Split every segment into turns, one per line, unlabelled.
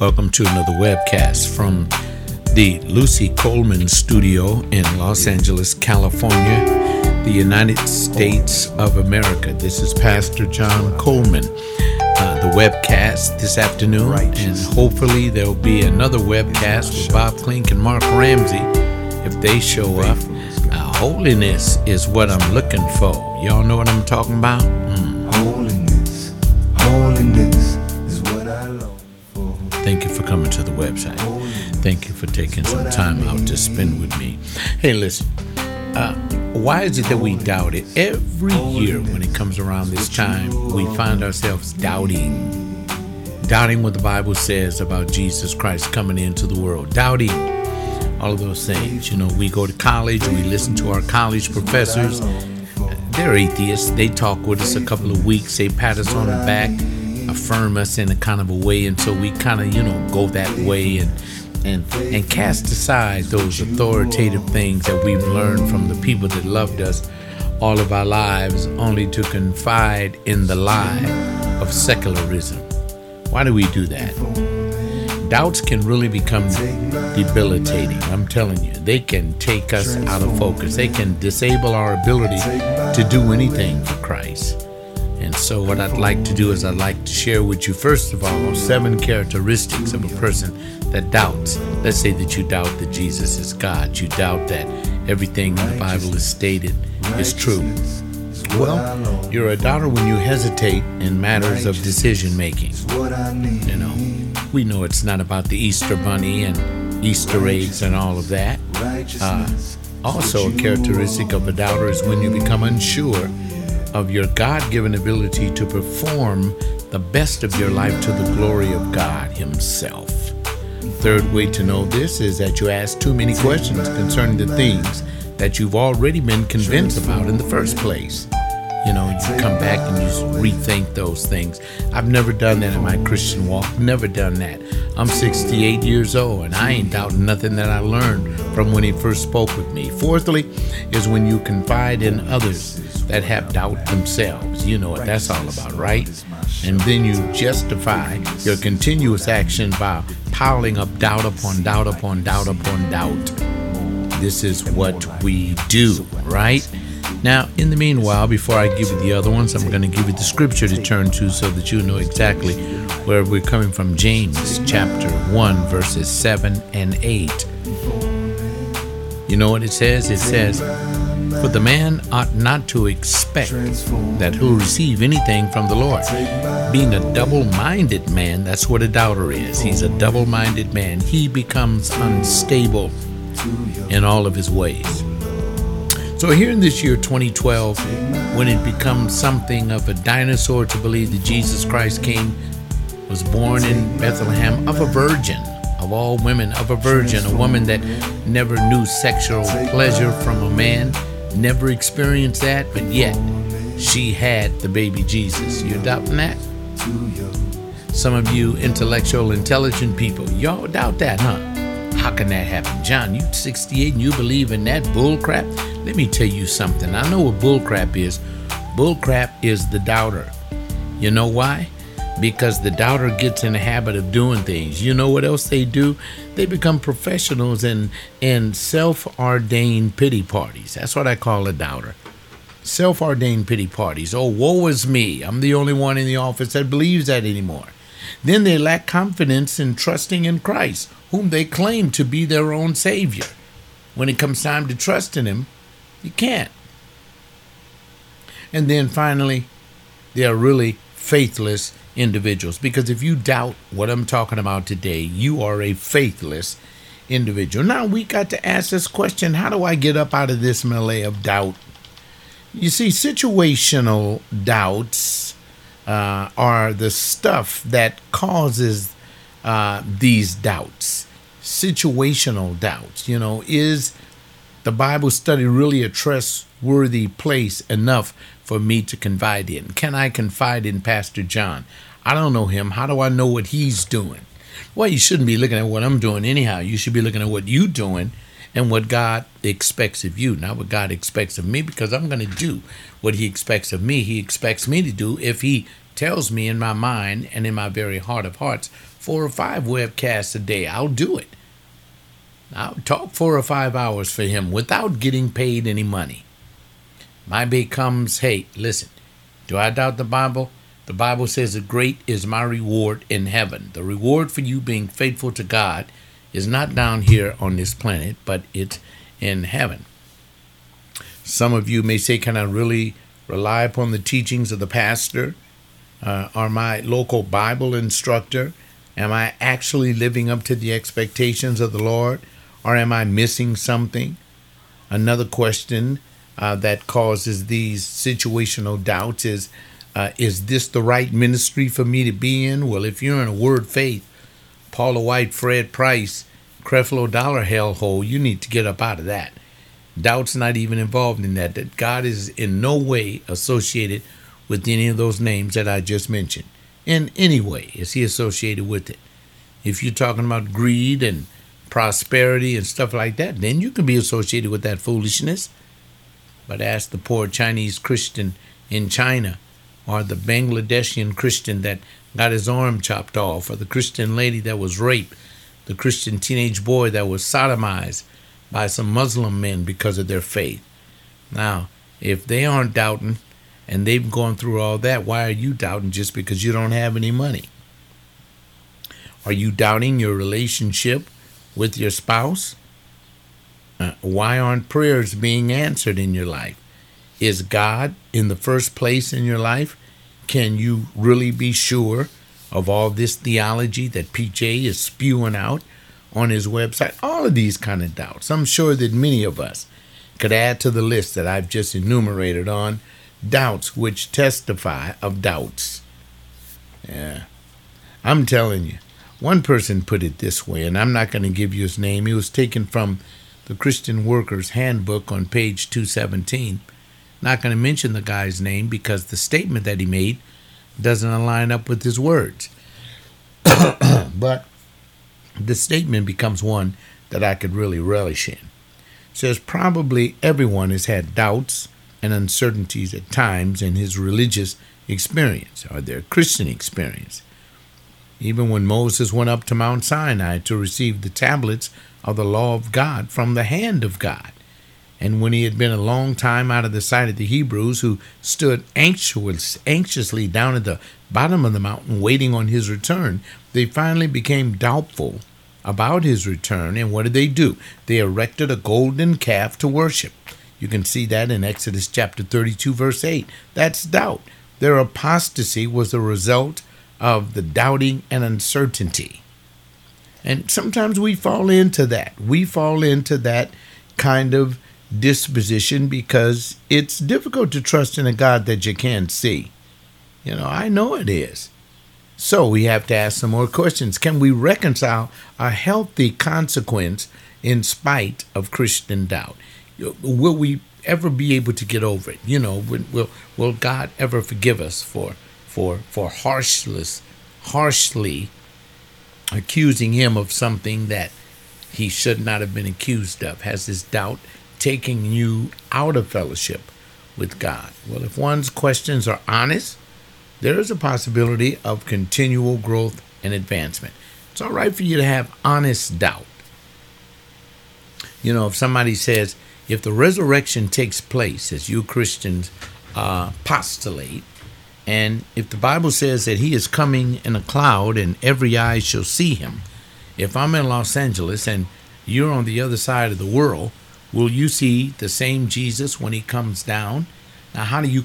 Welcome to another webcast from the Lucy Coleman Studio in Los Angeles, California, the United States of America. This is Pastor John Coleman. The webcast this afternoon, and hopefully there'll be another webcast with Bob Klink and Mark Ramsey if they show up. Holiness is what I'm looking for. Y'all know what I'm talking about?
Holiness is what I long for.
Thank you for coming to the website. Thank you for taking some time out to spend with me. Hey, listen, why is it that we doubt it? Every year when it comes around this time, we find ourselves doubting what the Bible says about Jesus Christ coming into the world, doubting all of those things. You know, we go to college, we listen to our college professors. They're atheists. They talk with us a couple of weeks. They pat us on the back, affirm us in a kind of a way. And so we kind of, go that way and cast aside those authoritative things that we've learned from the people that loved us all of our lives, only to confide in the lie of secularism. Why do we do that? Doubts can really become debilitating. I'm telling you, they can take us out of focus. They can disable our ability to do anything for Christ. And so what I'd like to do is I'd like to share with you, first of all, 7 characteristics of a person that doubts. Let's say that you doubt that Jesus is God. You doubt that everything in the Bible is stated is true. Well, you're a doubter when you hesitate in matters of decision making. We know it's not about the Easter bunny and Easter eggs and all of that. Also, a characteristic of a doubter is when you become unsure of your God-given ability to perform the best of your life to the glory of God Himself. Third way to know this is that you ask too many questions concerning the things that you've already been convinced about in the first place. You come back and you rethink those things. I've never done that in my Christian walk. Never done that. I'm 68 years old and I ain't doubting nothing that I learned from when He first spoke with me. Fourthly is when you confide in others that have doubt themselves. You know what that's all about, right? And then you justify your continuous action by piling up doubt upon doubt upon doubt upon doubt. This is what we do, right? Now, in the meanwhile, before I give you the other ones, I'm going to give you the scripture to turn to so that you know exactly where we're coming from. James chapter 1, verses 7 and 8. You know what it says? It says, "For the man ought not to expect that he'll receive anything from the Lord. Being a double-minded man," that's what a doubter is. He's a double-minded man. He becomes unstable in all of his ways. So here in this year 2012, when it becomes something of a dinosaur to believe that Jesus Christ was born in Bethlehem of a virgin, of all women, of a virgin, a woman that never knew sexual pleasure from a man, never experienced that, but yet she had the baby Jesus. You're doubting that? Some of you intellectual, intelligent people, y'all doubt that, huh? How can that happen? John, you 68 and you believe in that bull crap? Let me tell you something. I know what bull crap is. Bull crap is the doubter. You know why? Because the doubter gets in the habit of doing things. You know what else they do? They become professionals in self-ordained pity parties. That's what I call a doubter. Self-ordained pity parties. Oh, woe is me. I'm the only one in the office that believes that anymore. Then they lack confidence in trusting in Christ, whom they claim to be their own Savior. When it comes time to trust in Him, you can't. And then finally, they are really faithless individuals. Because if you doubt what I'm talking about today, you are a faithless individual. Now we got to ask this question: how do I get up out of this melee of doubt? You see, situational doubts are the stuff that causes these doubts. Situational doubts. Is the Bible study really a trustworthy place enough for me to confide in? Can I confide in Pastor John? I don't know him. How do I know what he's doing? Well, you shouldn't be looking at what I'm doing anyhow. You should be looking at what you're doing and what God expects of you, not what God expects of me, because I'm going to do what He expects of me. He expects me to do if He tells me in my mind and in my very heart of hearts, 4 or 5 webcasts a day, I'll do it. I'll talk 4 or 5 hours for him without getting paid any money. My becomes, hey, listen, do I doubt the Bible? The Bible says that great is my reward in heaven. The reward for you being faithful to God is not down here on this planet, but it's in heaven. Some of you may say, can I really rely upon the teachings of the pastor or my local Bible instructor? Am I actually living up to the expectations of the Lord, or am I missing something? Another question that causes these situational doubts is this the right ministry for me to be in? Well, if you're in a Word Faith, Paula White, Fred Price, Creflo Dollar hellhole, you need to get up out of that. Doubt's not even involved in that. That God is in no way associated with any of those names that I just mentioned. In any way is he associated with it. If you're talking about greed and prosperity and stuff like that, then you can be associated with that foolishness. But ask the poor Chinese Christian in China, or the Bangladeshian Christian that got his arm chopped off, or the Christian lady that was raped, the Christian teenage boy that was sodomized by some Muslim men because of their faith. Now, if they aren't doubting and they've gone through all that, why are you doubting just because you don't have any money? Are you doubting your relationship with your spouse? Why aren't prayers being answered in your life? Is God in the first place in your life? Can you really be sure of all this theology that PJ is spewing out on his website? All of these kind of doubts. I'm sure that many of us could add to the list that I've just enumerated on doubts which testify of doubts. Yeah, I'm telling you. One person put it this way, and I'm not going to give you his name. He was taken from the Christian Worker's Handbook on page 217. Not going to mention the guy's name because the statement that he made doesn't line up with his words. But the statement becomes one that I could really relish in. It says, probably everyone has had doubts and uncertainties at times in his religious experience or their Christian experience. Even when Moses went up to Mount Sinai to receive the tablets of the law of God from the hand of God, and when he had been a long time out of the sight of the Hebrews, who stood anxiously down at the bottom of the mountain waiting on his return, they finally became doubtful about his return. And what did they do? They erected a golden calf to worship. You can see that in Exodus chapter 32, verse 8. That's doubt. Their apostasy was the result of the doubting and uncertainty. And sometimes we fall into that. We fall into that kind of disposition because it's difficult to trust in a God that you can't see. I know it is. So we have to ask some more questions. Can we reconcile a healthy consequence in spite of Christian doubt? Will we ever be able to get over it? Will God ever forgive us for harshly accusing him of something that he should not have been accused of? Has this doubt taking you out of fellowship with God? Well, if one's questions are honest, there is a possibility of continual growth and advancement. It's all right for you to have honest doubt. If somebody says, if the resurrection takes place, as you Christians postulate, and if the Bible says that he is coming in a cloud and every eye shall see him, if I'm in Los Angeles and you're on the other side of the world, will you see the same Jesus when he comes down? Now, how do you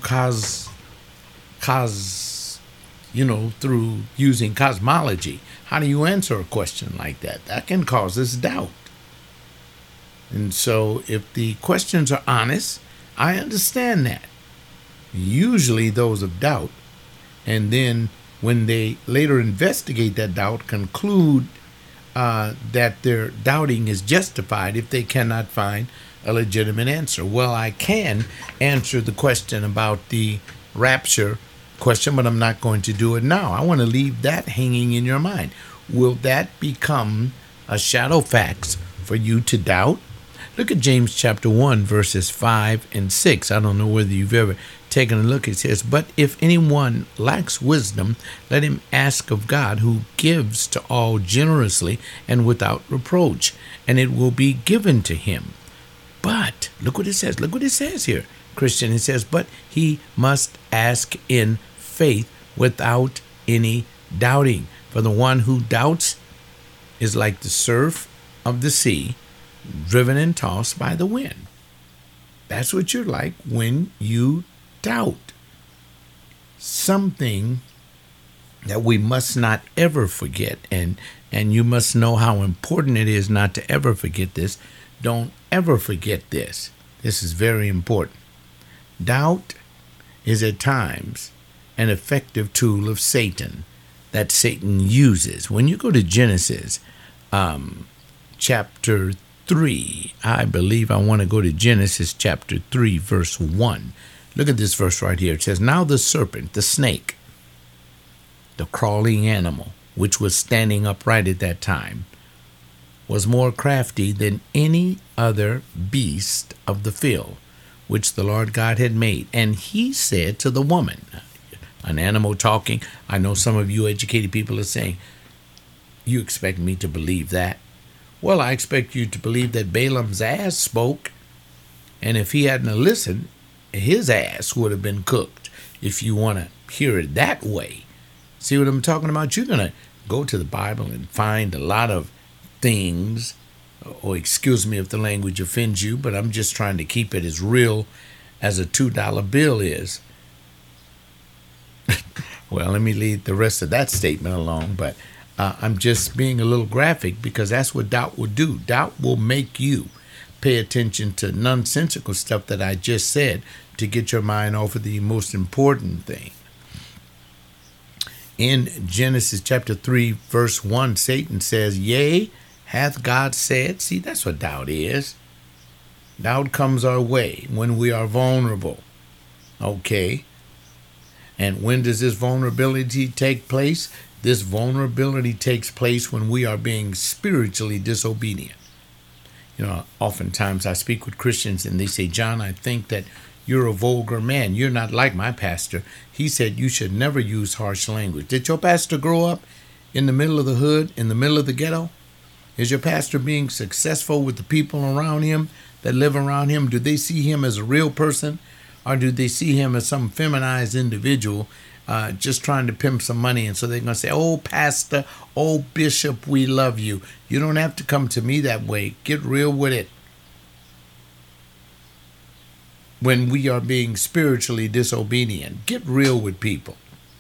through using cosmology, how do you answer a question like that? That can cause us doubt. And so if the questions are honest, I understand that. Usually those of doubt. And then when they later investigate that doubt, conclude that their doubting is justified if they cannot find a legitimate answer. Well, I can answer the question about the rapture question, but I'm not going to do it now. I want to leave that hanging in your mind. Will that become a shadow fact for you to doubt? Look at James chapter 1, verses 5 and 6. I don't know whether you've ever taking a look, it says, "But if anyone lacks wisdom, let him ask of God, who gives to all generously and without reproach, and it will be given to him." But look what it says. Look what it says here, Christian. It says, "But he must ask in faith without any doubting. For the one who doubts is like the surf of the sea, driven and tossed by the wind." That's what you're like when you doubt. Something that we must not ever forget, and you must know how important it is not to ever forget this. Don't ever forget this. This is very important. Doubt is at times an effective tool of Satan that Satan uses. When you go to Genesis chapter 3, I believe I want to go to Genesis chapter 3, verse 1. Look at this verse right here. It says, "Now the serpent, the snake, the crawling animal, which was standing upright at that time, was more crafty than any other beast of the field, which the Lord God had made. And he said to the woman," an animal talking. I know some of you educated people are saying, "You expect me to believe that?" Well, I expect you to believe that Balaam's ass spoke, and if he hadn't listened, his ass would have been cooked, if you want to hear it that way. See what I'm talking about? You're going to go to the Bible and find a lot of things, or excuse me if the language offends you, but I'm just trying to keep it as real as a $2 bill is. Well, let me leave the rest of that statement alone, but I'm just being a little graphic because that's what doubt will do. Doubt will make you pay attention to nonsensical stuff that I just said to get your mind off of the most important thing. In Genesis chapter 3, verse 1, Satan says, "Yea, hath God said?" See, that's what doubt is. Doubt comes our way when we are vulnerable. Okay. And when does this vulnerability take place? This vulnerability takes place when we are being spiritually disobedient. You know, oftentimes I speak with Christians and they say, "John, I think that you're a vulgar man. You're not like my pastor. He said you should never use harsh language." Did your pastor grow up in the middle of the hood, in the middle of the ghetto? Is your pastor being successful with the people around him that live around him? Do they see him as a real person, or do they see him as some feminized individual just trying to pimp some money? And so they're going to say, "Oh, pastor, oh, bishop, we love you. You don't have to come to me that way. Get real with it." When we are being spiritually disobedient, get real with people.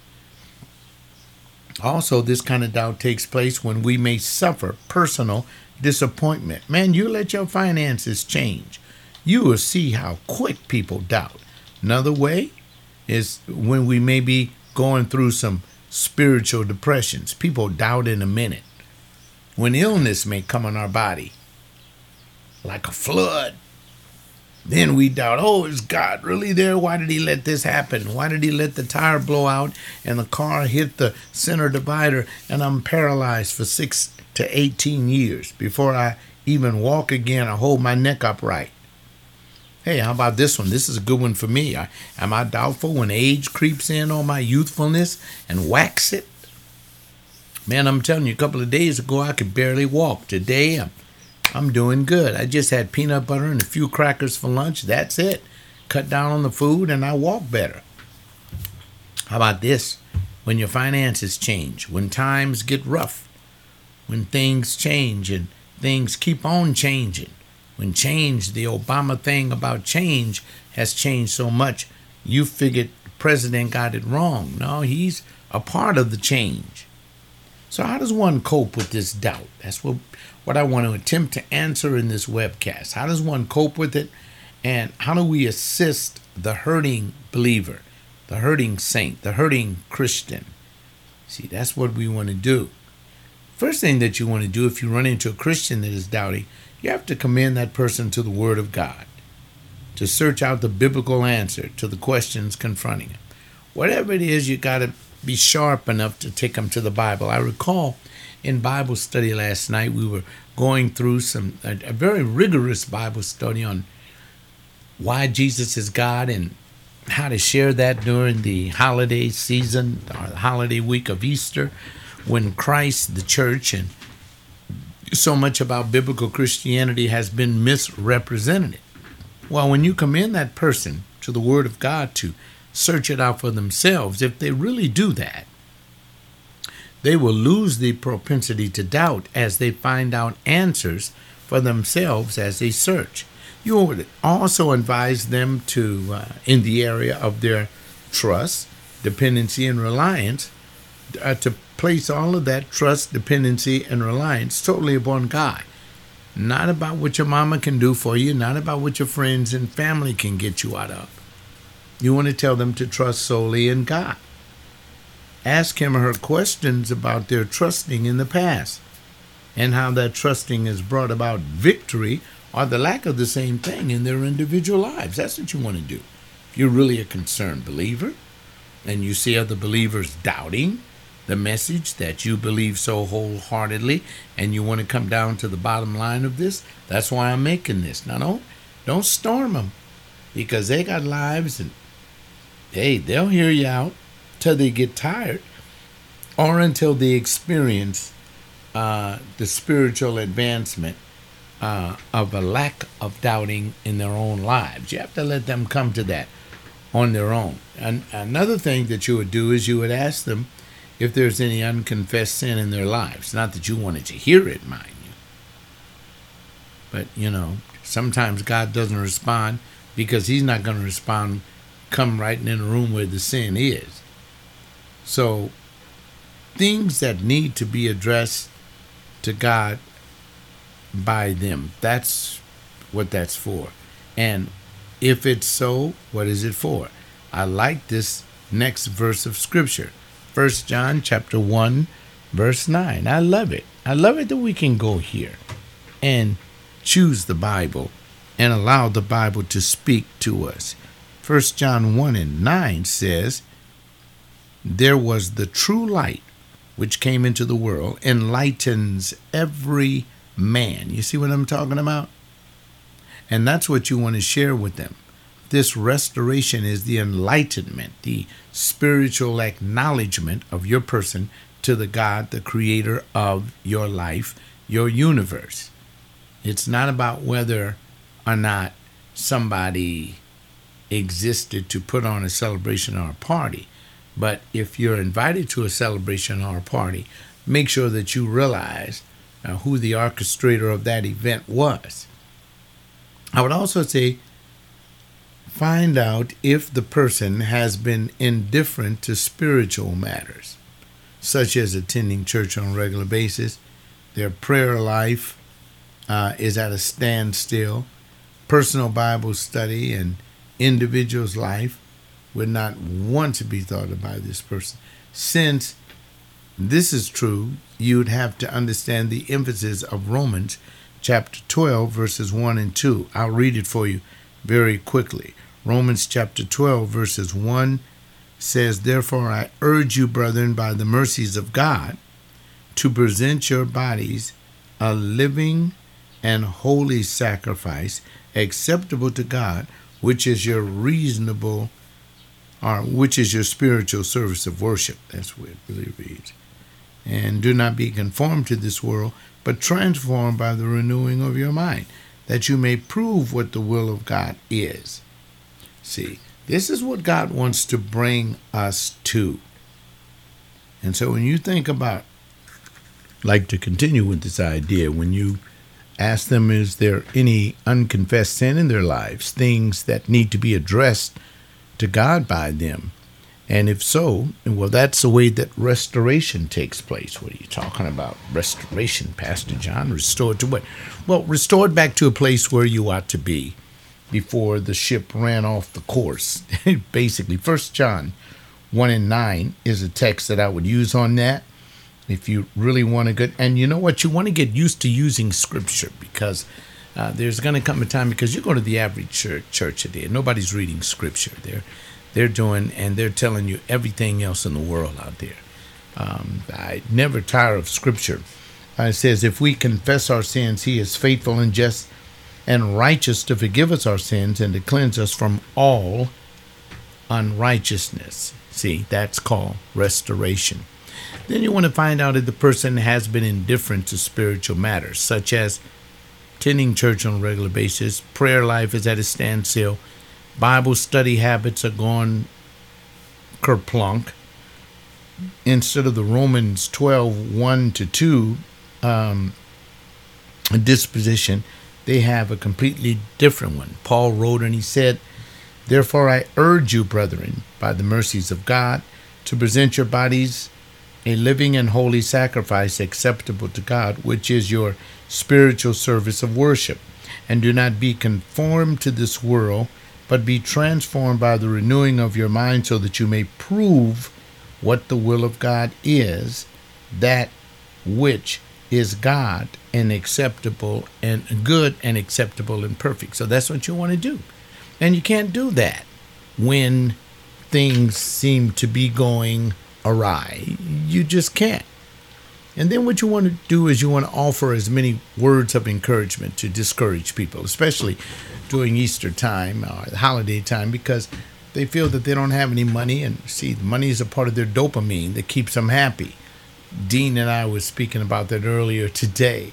Also, this kind of doubt takes place when we may suffer personal disappointment. Man, you let your finances change, you will see how quick people doubt. Another way is when we may be going through some spiritual depressions. People doubt in a minute. When illness may come on our body, like a flood, then we doubt, "Oh, is God really there? Why did he let this happen? Why did he let the tire blow out and the car hit the center divider and I'm paralyzed for 6 to 18 years before I even walk again or hold my neck upright?" Hey, how about this one? This is a good one for me. Am I doubtful when age creeps in on my youthfulness and whacks it? Man, I'm telling you, a couple of days ago, I could barely walk. Today, I'm doing good. I just had peanut butter and a few crackers for lunch. That's it. Cut down on the food and I walk better. How about this? When your finances change, when times get rough, when things change and things keep on changing, when change, the Obama thing about change has changed so much, you figured the president got it wrong. No, he's a part of the change. So how does one cope with this doubt? That's what I want to attempt to answer in this webcast. How does one cope with it? And how do we assist the hurting believer, the hurting saint, the hurting Christian? See, that's what we want to do. First thing that you want to do if you run into a Christian that is doubting, you have to commend that person to the Word of God, to search out the biblical answer to the questions confronting him. Whatever it is, you got to be sharp enough to take them to the Bible. I recall in Bible study last night, we were going through a very rigorous Bible study on why Jesus is God and how to share that during the holiday season or the holiday week of Easter, when Christ, the church, and so much about biblical Christianity has been misrepresented. Well, when you commend that person to the Word of God to search it out for themselves, if they really do that, they will lose the propensity to doubt as they find out answers for themselves as they search. You would also advise them to, in the area of their trust, dependency, and reliance, to place all of that trust, dependency, and reliance totally upon God. Not about what your mama can do for you, not about what your friends and family can get you out of. You want to tell them to trust solely in God. Ask him or her questions about their trusting in the past and how that trusting has brought about victory or the lack of the same thing in their individual lives. That's what you want to do. If you're really a concerned believer and you see other believers doubting the message that you believe so wholeheartedly, and you want to come down to the bottom line of this, that's why I'm making this. Now, don't storm them, because they got lives, and hey, they'll hear you out till they get tired or until they experience the spiritual advancement of a lack of doubting in their own lives. You have to let them come to that on their own. And another thing that you would do is you would ask them if there's any unconfessed sin in their lives. Not that you wanted to hear it, mind you. But, sometimes God doesn't respond because he's not going to respond, come right in the room where the sin is. So, things that need to be addressed to God by them, that's what that's for. And if it's so, what is it for? I like this next verse of Scripture. 1 John chapter 1, verse 9. I love it. I love it that we can go here and choose the Bible and allow the Bible to speak to us. 1 John 1 and 9 says, "There was the true light, which came into the world, enlightens every man." You see what I'm talking about? And that's what you want to share with them. This restoration is the enlightenment, the spiritual acknowledgement of your person to the God, the creator of your life, your universe. It's not about whether or not somebody existed to put on a celebration or a party. But if you're invited to a celebration or a party, make sure that you realize who the orchestrator of that event was. I would also say, find out if the person has been indifferent to spiritual matters, such as attending church on a regular basis, their prayer life is at a standstill, personal Bible study and individual's life would not want to be thought of by this person. Since this is true, you would have to understand the emphasis of Romans chapter 12, verses 1 and 2. I'll read it for you very quickly. Romans chapter 12, verses 1 says, "Therefore I urge you, brethren, by the mercies of God, to present your bodies a living and holy sacrifice, acceptable to God, which is your spiritual service of worship." That's what it really reads. "And do not be conformed to this world, but transformed by the renewing of your mind, that you may prove what the will of God is." See, this is what God wants to bring us to. And so when you think about, like to continue with this idea, when you ask them, is there any unconfessed sin in their lives, things that need to be addressed to God by them? And if so, well, that's the way that restoration takes place. What are you talking about? Restoration, Pastor John? Restored to what? Well, restored back to a place where you ought to be before the ship ran off the course. Basically, 1 John 1 and 9 is a text that I would use on that. If you really want to get, and you know what, you want to get used to using Scripture, because there's going to come a time, because you go to the average church today, and nobody's reading Scripture. They're doing, and they're telling you everything else in the world out there. I never tire of Scripture. It says, "If we confess our sins, he is faithful and just and righteous to forgive us our sins and to cleanse us from all unrighteousness. See, that's called restoration. Then you want to find out if the person has been indifferent to spiritual matters, such as attending church on a regular basis, prayer life is at a standstill, Bible study habits are gone kerplunk. Instead of the Romans 12:1-2 disposition, they have a completely different one. Paul wrote and he said, "Therefore I urge you, brethren, by the mercies of God, to present your bodies a living and holy sacrifice acceptable to God, which is your spiritual service of worship. And do not be conformed to this world, but be transformed by the renewing of your mind, so that you may prove what the will of God is, that which is God and acceptable and good and acceptable and perfect." So that's what you want to do. And you can't do that when things seem to be going awry. You just can't. And then what you want to do is you want to offer as many words of encouragement to discourage people, especially during Easter time or holiday time, because they feel that they don't have any money. And see, money is a part of their dopamine that keeps them happy. Dean and I were speaking about that earlier today.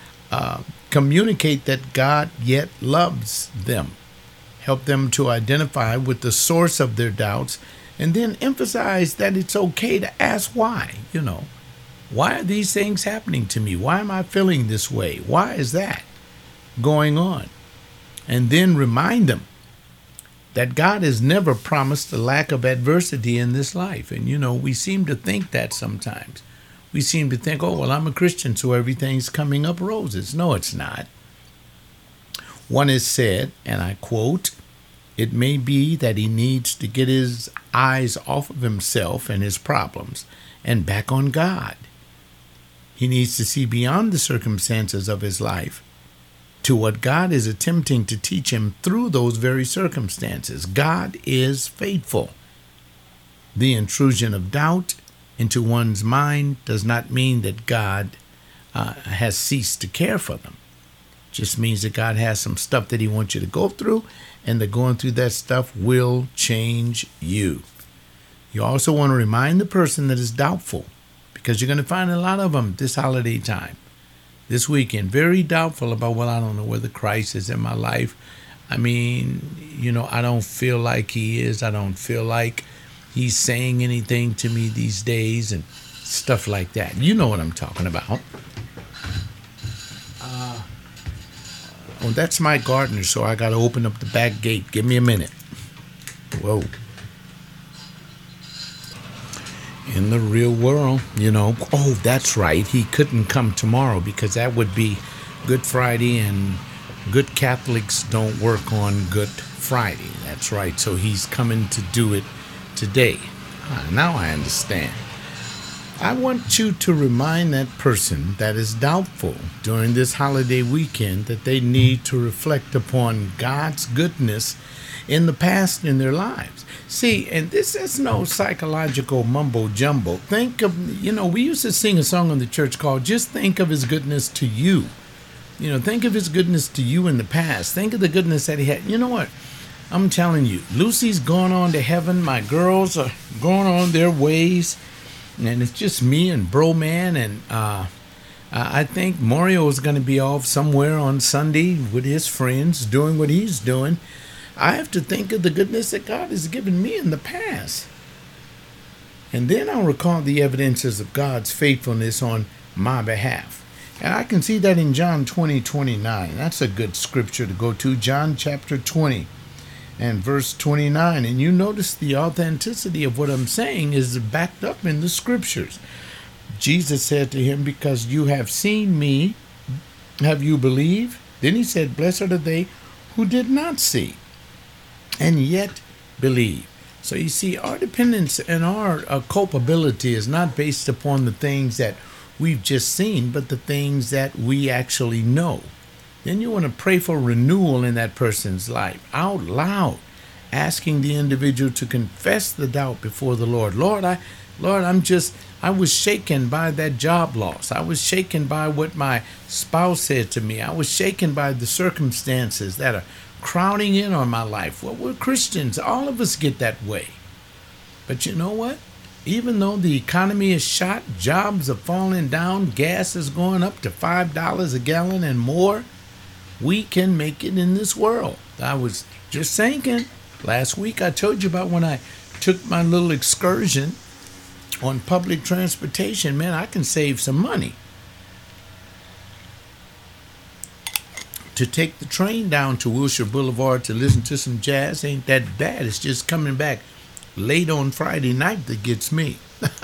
Communicate that God yet loves them. Help them to identify with the source of their doubts, and then emphasize that it's okay to ask why. Why are these things happening to me? Why am I feeling this way? Why is that going on? And then remind them that God has never promised a lack of adversity in this life. And, we seem to think that sometimes. We seem to think, oh, well, I'm a Christian, so everything's coming up roses. No, it's not. One has said, and I quote, "It may be that he needs to get his eyes off of himself and his problems and back on God. He needs to see beyond the circumstances of his life to what God is attempting to teach him through those very circumstances. God is faithful. The intrusion of doubt into one's mind does not mean that God has ceased to care for them. It just means that God has some stuff that he wants you to go through, and that going through that stuff will change you." You also want to remind the person that is doubtful, because you're going to find a lot of them this holiday time, this weekend, very doubtful about, well, I don't know whether Christ is in my life. I don't feel like he is. I don't feel like he's saying anything to me these days, and stuff like that. You know what I'm talking about. Oh, that's my gardener, so I got to open up the back gate. Give me a minute. Whoa. In the real world, oh, that's right. He couldn't come tomorrow because that would be Good Friday, and good Catholics don't work on Good Friday. That's right. So he's coming to do it today. Now I understand. I want you to remind that person that is doubtful during this holiday weekend that they need to reflect upon God's goodness in the past in their lives. See, and this is no psychological mumbo jumbo. Think of, we used to sing a song in the church called "Just Think of His Goodness to You." Think of his goodness to you in the past. Think of the goodness that he had. You know what? I'm telling you, Lucy's gone on to heaven. My girls are going on their ways. And it's just me and Bro Man. And I think Mario is going to be off somewhere on Sunday with his friends doing what he's doing. I have to think of the goodness that God has given me in the past. And then I'll recall the evidences of God's faithfulness on my behalf. And I can see that in John 20:29. That's a good scripture to go to. John chapter 20 and verse 29. And you notice the authenticity of what I'm saying is backed up in the scriptures. Jesus said to him, "Because you have seen me, have you believed?" Then he said, "Blessed are they who did not see and yet believe." So you see, our dependence and our culpability is not based upon the things that we've just seen, but the things that we actually know. Then you want to pray for renewal in that person's life out loud, asking the individual to confess the doubt before the Lord. Lord, I was shaken by that job loss. I was shaken by what my spouse said to me. I was shaken by the circumstances that are crowding in on my life. Well, we're Christians. All of us get that way. But you know what? Even though the economy is shot, jobs are falling down, gas is going up to $5 a gallon and more, we can make it in this world. I was just thinking, last week I told you about when I took my little excursion on public transportation. Man, I can save some money. To take the train down to Wilshire Boulevard to listen to some jazz ain't that bad. It's just coming back late on Friday night that gets me.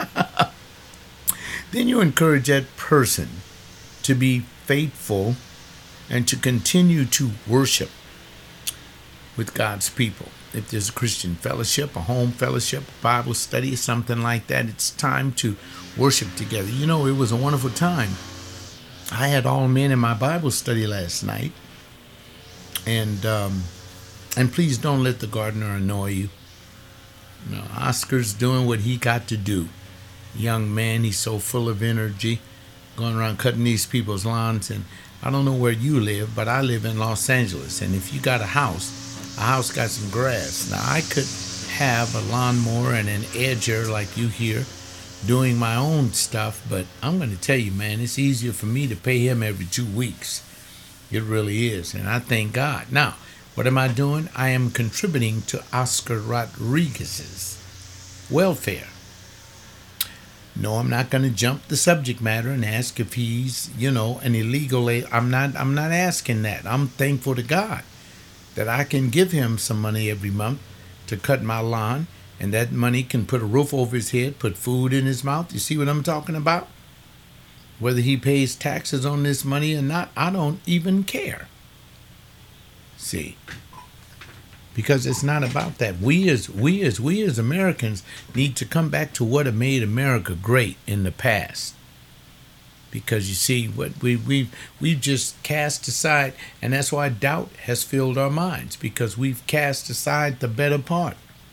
Then you encourage that person to be faithful and to continue to worship with God's people. If there's a Christian fellowship, a home fellowship, a Bible study, something like that, it's time to worship together. You know, it was a wonderful time. I had all men in my Bible study last night. And please don't let the gardener annoy you. You know, Oscar's doing what he got to do. Young man, he's so full of energy, going around cutting these people's lawns. And I don't know where you live, but I live in Los Angeles. And if you got a house got some grass. Now, I could have a lawnmower and an edger like you here doing my own stuff, but I'm going to tell you, man, it's easier for me to pay him every 2 weeks. It really is, and I thank God. Now, what am I doing? I am contributing to Oscar Rodriguez's welfare. No, I'm not going to jump the subject matter and ask if he's, an illegal. I'm not asking that. I'm thankful to God that I can give him some money every month to cut my lawn, and that money can put a roof over his head, put food in his mouth. You see what I'm talking about? Whether he pays taxes on this money or not, I don't even care. See, because it's not about that. We as Americans need to come back to what made America great in the past. Because you see, what we've just cast aside, and that's why doubt has filled our minds, because we've cast aside the better part.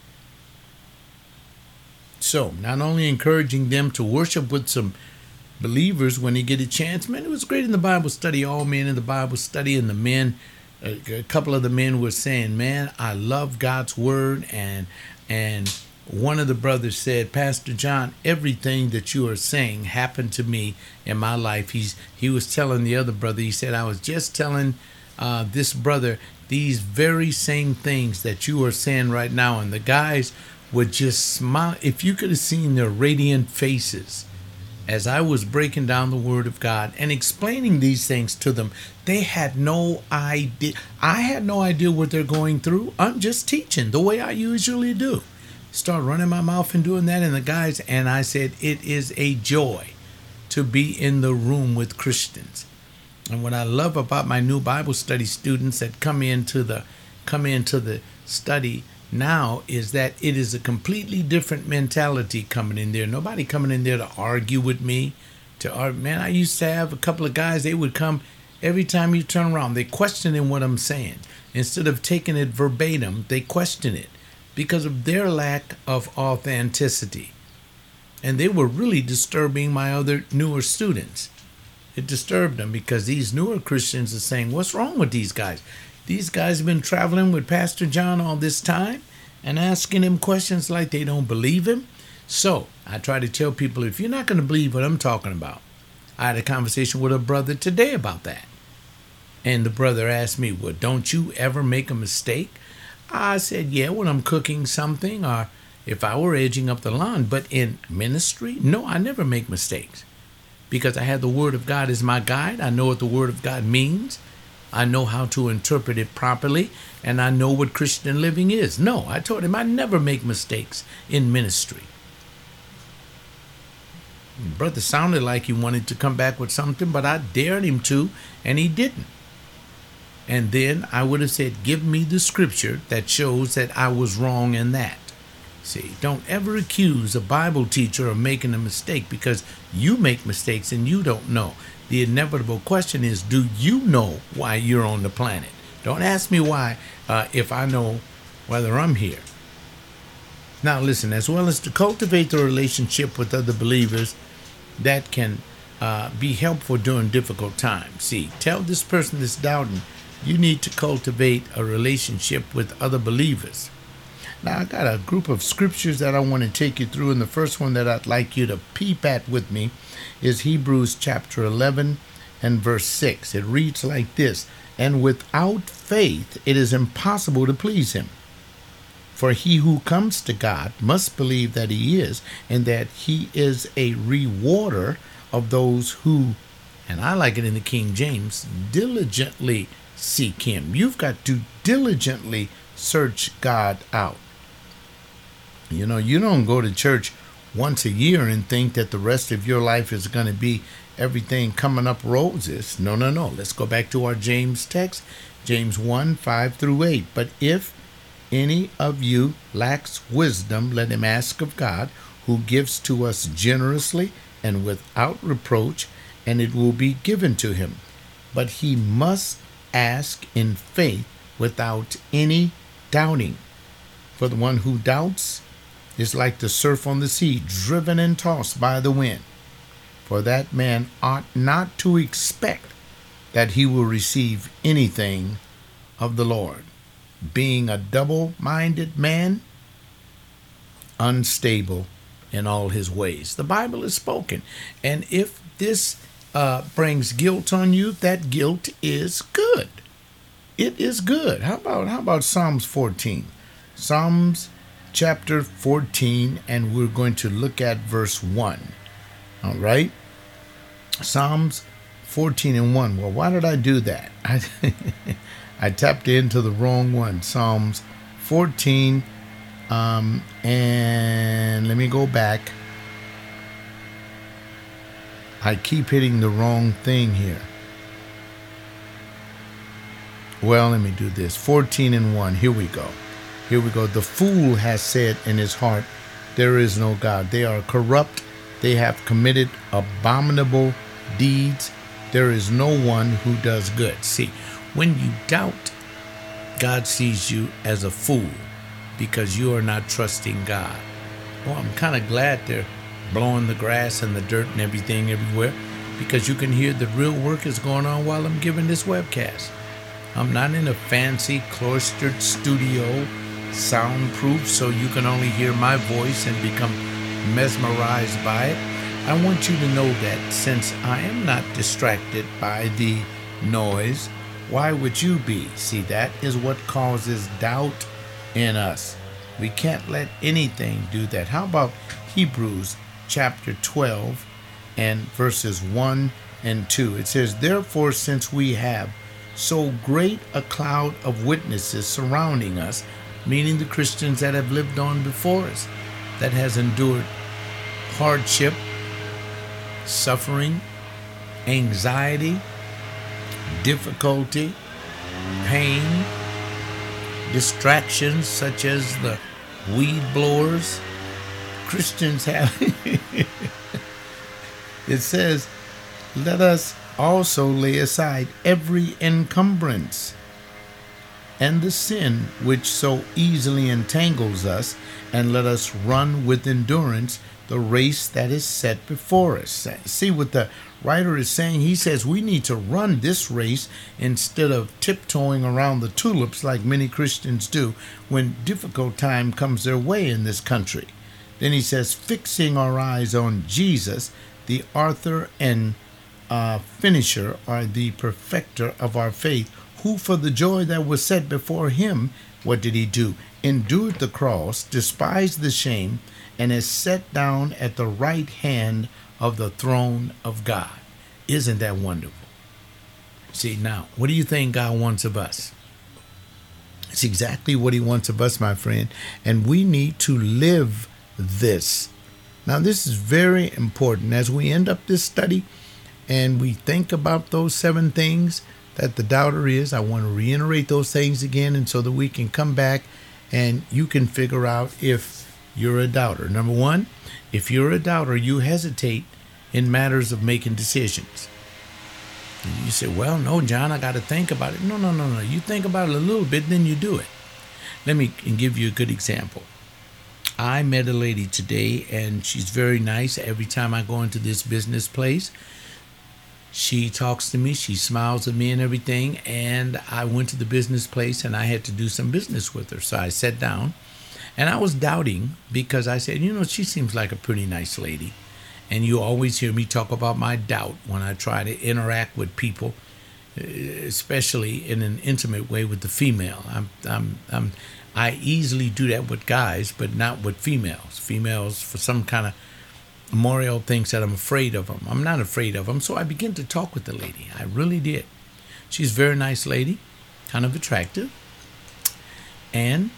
So, not only encouraging them to worship with some believers when they get a chance. Man, it was great in the Bible study, all men in the Bible study, and the men, a couple of the men were saying, man, I love God's word, and one of the brothers said, Pastor John, everything that you are saying happened to me in my life. He was telling the other brother, he said, I was just telling this brother these very same things that you are saying right now, and the guys would just smile. If you could have seen their radiant faces as I was breaking down the Word of God and explaining these things to them, they had no idea. I had no idea what they're going through. I'm just teaching the way I usually do. Start running my mouth and doing that, and the guys, and I said, it is a joy to be in the room with Christians. And what I love about my new Bible study students that come into the study now is that it is a completely different mentality coming in there. Nobody coming in there to argue with me. Man, I used to have a couple of guys, they would come every time you turn around. They questioning what I'm saying. Instead of taking it verbatim, they question it because of their lack of authenticity. And they were really disturbing my other newer students. It disturbed them because these newer Christians are saying, what's wrong with these guys? These guys have been traveling with Pastor John all this time and asking him questions like they don't believe him. So I try to tell people, if you're not going to believe what I'm talking about, I had a conversation with a brother today about that. And the brother asked me, well, don't you ever make a mistake? I said, yeah, when I'm cooking something or if I were edging up the lawn. But in ministry, no, I never make mistakes because I have the Word of God as my guide. I know what the Word of God means. I know how to interpret it properly, and I know what Christian living is. No, I told him I never make mistakes in ministry. The brother sounded like he wanted to come back with something, but I dared him to, and he didn't. And then I would have said, give me the scripture that shows that I was wrong in that. See, don't ever accuse a Bible teacher of making a mistake because you make mistakes and you don't know. The inevitable question is, do you know why you're on the planet? Don't ask me why if I know whether I'm here. Now listen, as well as to cultivate the relationship with other believers that can be helpful during difficult times. See, tell this person that's doubting You need to cultivate a relationship with other believers. Now, I got a group of scriptures that I want to take you through, and the first one that I'd like you to peep at with me is Hebrews chapter 11 and verse 6. It reads like this: "And without faith it is impossible to please him. For he who comes to God must believe that he is, and that he is a rewarder of those who," and I like it in the King James, "diligently seek him." You've got to diligently search God out. You know, you don't go to church once a year and think that the rest of your life is going to be everything coming up roses. No, no, no. Let's go back to our James text, James 1, 5 through 8. "But if any of you lacks wisdom, let him ask of God, who gives to us generously and without reproach, and it will be given to him. But he must ask in faith without any doubting. For the one who doubts is like the surf on the sea, driven and tossed by the wind. For that man ought not to expect that he will receive anything of the Lord, being a double-minded man, unstable in all his ways." The Bible is spoken. And if this brings guilt on you, that guilt is good. It is good. How about Psalms 14? Psalms chapter 14, and we're going to look at verse 1. All right? Psalms 14 and 1. Well, why did I do that? I tapped into the wrong one. Psalms 14, and let me go back. I keep hitting the wrong thing here. Well, let me do this. 14 and 1. Here we go. Here we go. "The fool has said in his heart, there is no God. They are corrupt. They have committed abominable deeds. There is no one who does good." See, when you doubt, God sees you as a fool because you are not trusting God. Well, I'm kind of glad they're blowing the grass and the dirt and everything everywhere, because you can hear the real work is going on while I'm giving this webcast. I'm not in a fancy cloistered studio, soundproof, so you can only hear my voice and become mesmerized by it. I want you to know that since I am not distracted by the noise, why would you be? See, that is what causes doubt in us. We can't let anything do that. How about Hebrews chapter 12 and verses 1 and 2? It says, "Therefore, since we have so great a cloud of witnesses surrounding us," meaning the Christians that have lived on before us, that has endured hardship, suffering, anxiety, difficulty, pain, distractions such as the weed blowers. Christians have it says, "Let us also lay aside every encumbrance and the sin which so easily entangles us, and let us run with endurance the race that is set before us." See what the writer is saying? He says we need to run this race instead of tiptoeing around the tulips like many Christians do when difficult time comes their way in this country. Then he says, "Fixing our eyes on Jesus, the author and finisher, or the perfecter of our faith, who for the joy that was set before him," what did he do? "Endured the cross, despised the shame, and is set down at the right hand of the throne of God." Isn't that wonderful? See, now, what do you think God wants of us? It's exactly what he wants of us, my friend, and we need to live this. Now, this is very important. As we end up this study and we think about those 7 things that the doubter is, I want to reiterate those things again, and so that we can come back and you can figure out if you're a doubter. Number 1, if you're a doubter, you hesitate in matters of making decisions. And you say, "Well, no, John, I got to think about it." No. You think about it a little bit, then you do it. Let me give you a good example. I met a lady today, and she's very nice. Every time I go into this business place, She talks to me, she smiles at me and everything. And I went to the business place and I had to do some business with her. So I sat down and I was doubting because I said, she seems like a pretty nice lady. And you always hear me talk about my doubt when I try to interact with people, especially in an intimate way with the female. I easily do that with guys, but not with females. Females, for some kind of moral things that I'm afraid of them. I'm not afraid of them. So I began to talk with the lady. I really did. She's a very nice lady, kind of attractive. And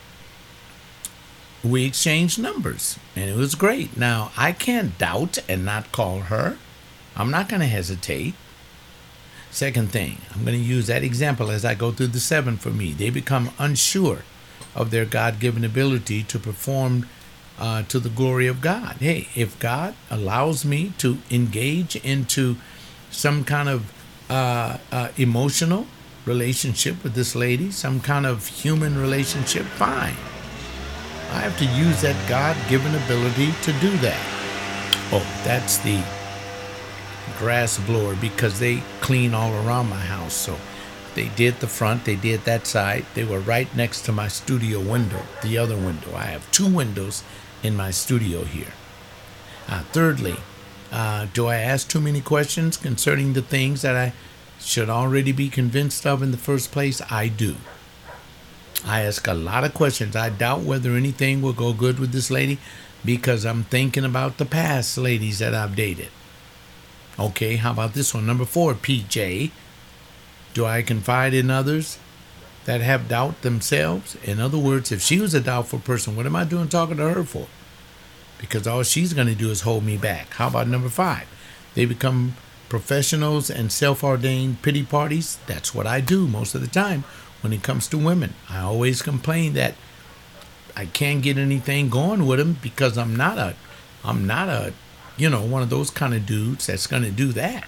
we exchanged numbers, and it was great. Now, I can't doubt and not call her. I'm not going to hesitate. Second thing, I'm going to use that example as I go through the 7 for me. They become unsure of their God-given ability to perform to the glory of God. Hey, if God allows me to engage into some kind of emotional relationship with this lady, some kind of human relationship, fine. I have to use that God-given ability to do that. Oh, that's the grass blower because they clean all around my house. So they did the front, they did that side. They were right next to my studio window, the other window. I have 2 windows in my studio here. Thirdly, do I ask too many questions concerning the things that I should already be convinced of in the first place? I do. I ask a lot of questions. I doubt whether anything will go good with this lady because I'm thinking about the past ladies that I've dated. Okay, how about this one? Number 4, PJ. Do I confide in others that have doubt themselves? In other words, if she was a doubtful person, what am I doing talking to her for? Because all she's going to do is hold me back. How about number 5? They become professionals and self-ordained pity parties. That's what I do most of the time. When it comes to women, I always complain that I can't get anything going with them because I'm not a, one of those kind of dudes that's going to do that.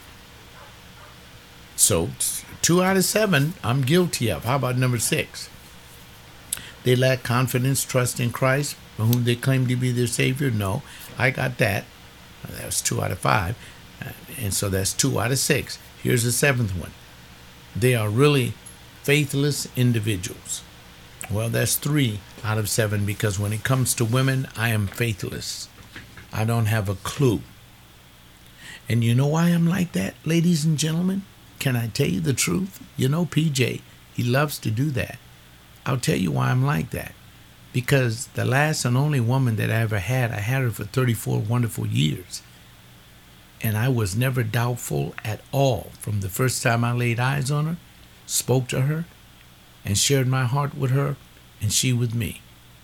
So 2 out of 7, I'm guilty of. How about number 6? They lack confidence, trust in Christ, whom they claim to be their Savior. No, I got that. That was 2 out of 5. And so that's 2 out of 6. Here's the 7th one. They are really faithless individuals. Well, that's 3 out of 7 because when it comes to women, I am faithless. I don't have a clue. And you know why I'm like that, ladies and gentlemen? Can I tell you the truth? PJ, he loves to do that. I'll tell you why I'm like that. Because the last and only woman that I ever had, I had her for 34 wonderful years. And I was never doubtful at all from the first time I laid eyes on her, spoke to her, and shared my heart with her, and she with me.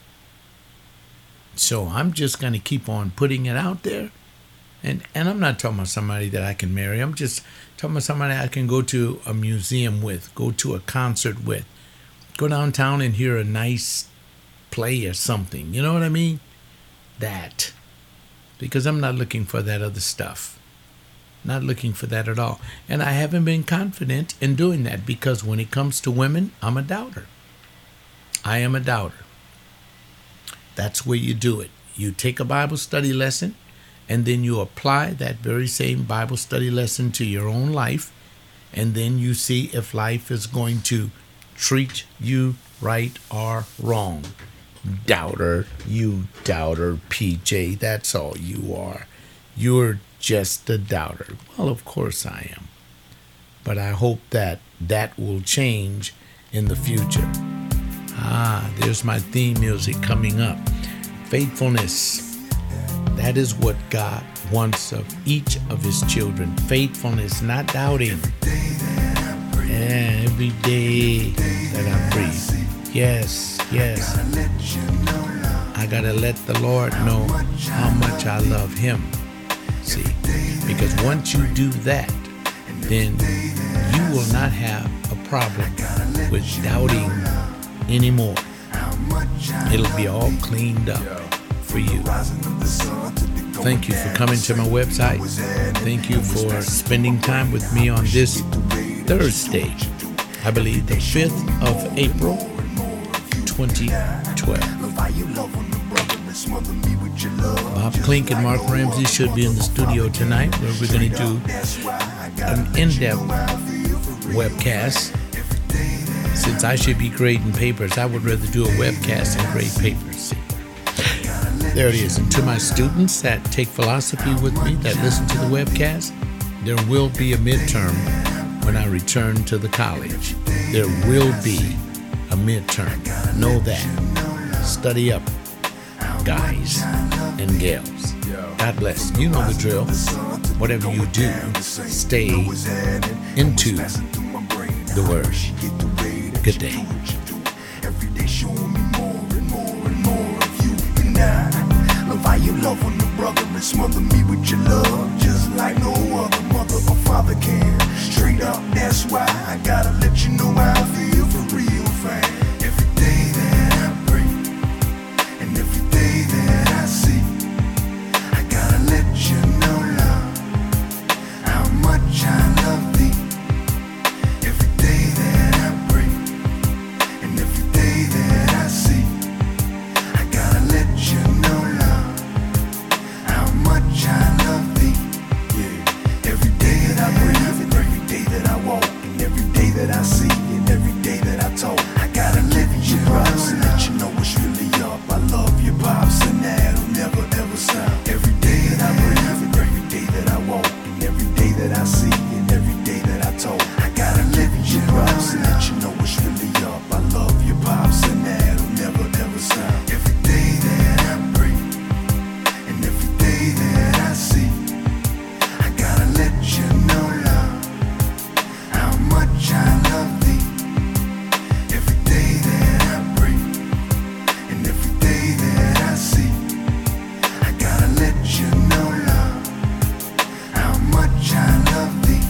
So I'm just going to keep on putting it out there. And I'm not talking about somebody that I can marry. I'm just talking about somebody I can go to a museum with, go to a concert with, go downtown and hear a nice play or something. You know what I mean? That. Because I'm not looking for that other stuff. Not looking for that at all. And I haven't been confident in doing that because when it comes to women, I'm a doubter. I am a doubter. That's where you do it. You take a Bible study lesson and then you apply that very same Bible study lesson to your own life. And then you see if life is going to treat you right or wrong. Doubter, you doubter, PJ, that's all you are. You're just a doubter. Well, of course I am. But I hope that will change in the future. There's my theme music coming up. Faithfulness. That is what God wants of each of his children. Faithfulness, not doubting. Every day that I breathe. Yes. I gotta let the Lord know how much I love him. See, because once you do that, then you will not have a problem with doubting anymore. It'll be all cleaned up for you. Thank you for coming to my website. Thank you for spending time with me on this Thursday, I believe the 5th of April, 2012. Bob Klink and Mark Ramsey should be in the studio tonight where we're going to do an in-depth webcast. Since I should be grading papers, I would rather do a webcast than grade papers. See? There it is. And to my students that take philosophy with me, that listen to the webcast, there will be a midterm when I return to the college. There will be a midterm. Know that. Study up, guys and gals. God bless. You know the drill. Whatever you do, stay into the word. Good day.
Every day showing me more and more and more of you. And I love how you love on the brother and smother me with your love, just like no other mother or father can. Straight up, that's why I gotta let you know how I feel for real, fam. Every day that I pray and every day that I see, I gotta let you know, love, how much I love thee. Every day that I pray and every day that I see, I gotta let you know, love, how much I love thee. Yeah. Every day that I breathe and every day that I walk and every day that I see and every day that I talk, I gotta live in your props and let you know what's really up. I love your pops and that'll never ever stop. Every day that I breathe and every day that I walk and every day that I see and every day that I talk, I gotta live in your props and let you know what's really up. I love your pops and that'll never ever stop. Every day that I pray and every day that I see, I gotta let you know, love, how much I love thee. Every day that I pray and every day that I see, I gotta let you know, love, how much I love thee.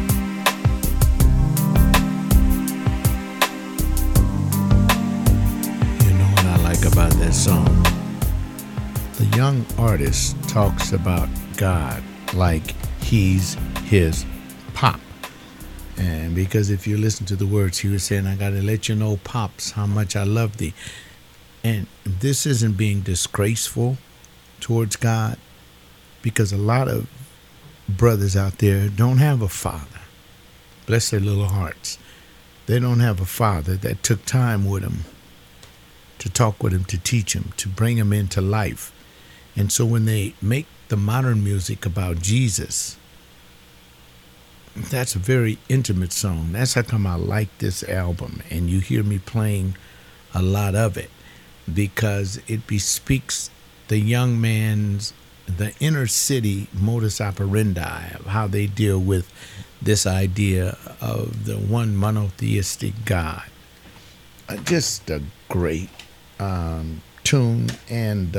You know what I like about that song? The young artist talks about God like he's his pop. And because if you listen to the words, he was saying, I got to let you know, Pops, how much I love thee. And this isn't being disgraceful towards God, because a lot of brothers out there don't have a father. Bless their little hearts. They don't have a father that took time with them, to talk with him, to teach him, to bring him into life. And so when they make the modern music about Jesus, that's a very intimate song. That's how come I like this album. And you hear me playing a lot of it, because it bespeaks the young man's, the inner city modus operandi of how they deal with this idea of the one monotheistic God. Just a great tune. And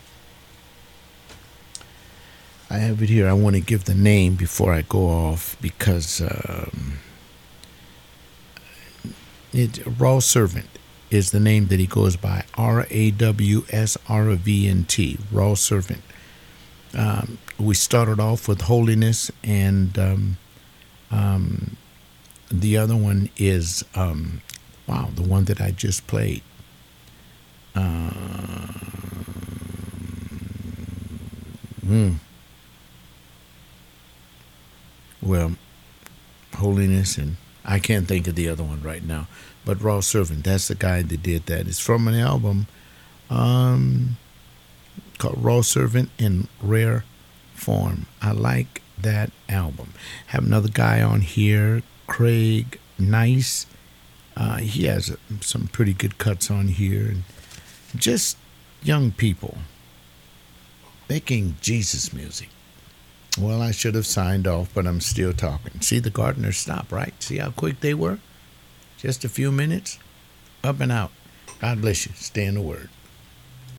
I have it here. I want to give the name before I go off, because Raw Servant is the name that he goes by. RAWSRVNT, Raw Servant. We started off with Holiness, and the other one is, the one that I just played. Well, Holiness, and I can't think of the other one right now. But Raw Servant, that's the guy that did that. It's from an album called Raw Servant in Rare Form. I like that album. Have another guy on here, Craig Nice. He has some pretty good cuts on here. And just young people making Jesus music. Well, I should have signed off, but I'm still talking. See, the gardeners stop, right? See how quick they were? Just a few minutes. Up and out. God bless you. Stay in the Word.